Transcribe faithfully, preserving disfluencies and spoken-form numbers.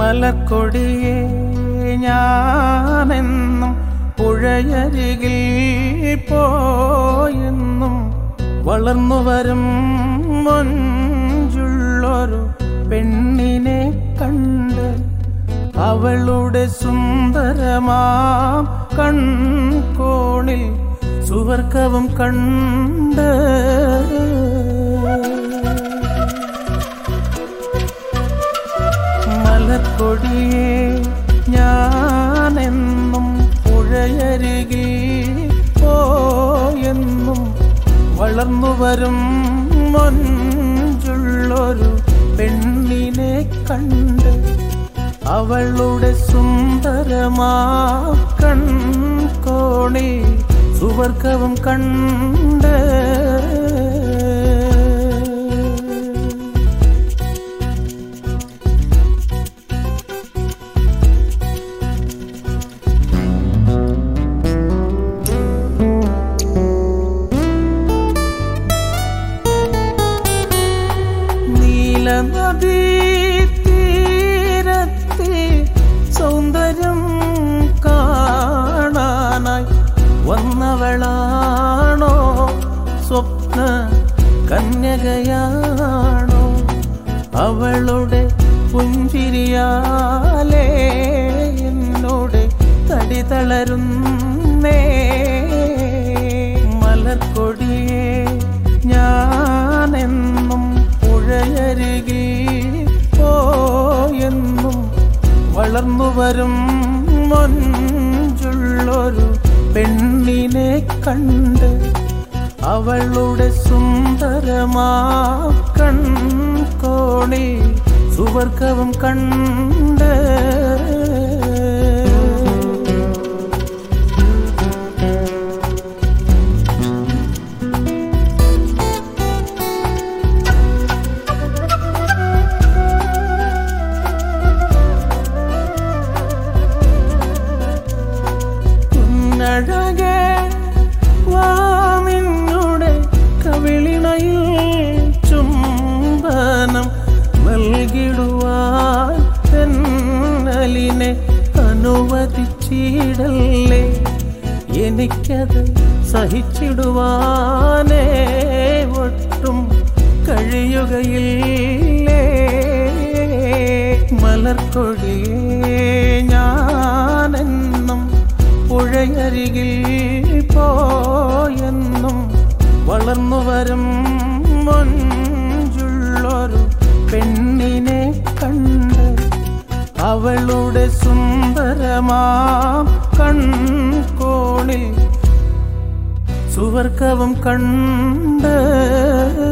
മലക്കൊടിയേ ഞാനെന്നും പുഴയരികിൽ പോയെന്നും വളർന്നു വരും മൊഞ്ചുള്ളൊരു പെണ്ണിനെ കണ്ട് അവളുടെ സുന്ദരമാം കൺകോണിൽ സുവർഗവും കണ്ട് മലക്കൊടിയേ ഞാനെന്നും പുഴയരികിൽ പോയെന്നും വളർന്നു വരും മൊഞ്ചുള്ളൊരു പെണ്ണിനെ കണ്ട് അവളുടെ സുന്ദരമാ കൺകോണിൽ സുവർഗവും കണ്ട് നദീ തീരത്തെ സൗന്ദര്യം കാണാനായി വന്നവളാണോ സ്വപ്ന കന്യകയാണോ അവളുടെ പുഞ്ചിരിയാലേ എന്നോട് തടി തളരുന്നേ മലർക്കൊടിയേ ഞാനെന്നും പുഴയരികിൽ പോയെന്നും വളർന്നു വരും മൊഞ്ചുള്ളൊരു പെണ്ണിനെ കണ്ട് അവളുടെ സുന്ദരമാ കൺകോണിൽ സുവർഗവും കണ്ട് അഴകേ വാ നിന്നുടെ കവിളിണയിൽ ചുംബനം നൽകിടുവാൻ തെന്നലിനെ അനുവദിച്ചിടല്ലേ എനിക്കത് സഹിച്ചിടുവാനേ ഒട്ടും കഴിയുകയില്ലേ മലർക്കൊടിയേ ഞാനെന്നും പുഴയരികിൽ പോയെന്നും വളർന്നു വരും മൊഞ്ചുള്ളൊരു പെണ്ണിനെ കണ്ട് അവളുടെ സുന്ദരമാം കൺകോണിൽ സുവർഗവും കണ്ട്